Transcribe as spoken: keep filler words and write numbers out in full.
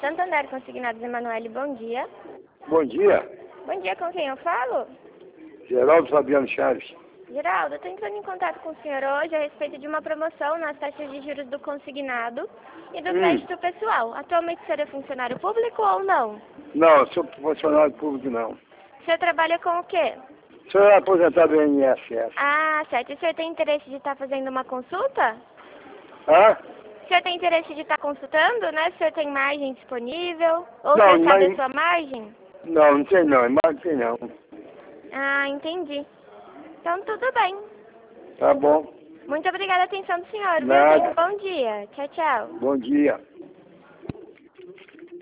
Santander Consignados Emanuele, bom dia. Bom dia, Bom dia, com quem eu falo? Geraldo Fabiano Chaves. Geraldo, eu estou entrando em contato com o senhor hoje a respeito de uma promoção nas taxas de juros do consignado e do Hum. crédito pessoal. Atualmente o senhor é funcionário público ou não? Não, eu sou funcionário público não. O senhor trabalha com o quê? O senhor é aposentado do I N S S. Ah, certo. E o senhor tem interesse de estar fazendo uma consulta? Hã? O senhor tem interesse de estar consultando, né? O senhor tem margem disponível? Ou Não, o senhor sabe mas- a sua margem? Não, não tem não, não tem não. Ah, entendi. Então tudo bem. Tá bom, Muito obrigada pela atenção do senhor, viu? Nada. Tenha um bom dia. Tchau, tchau. bom dia.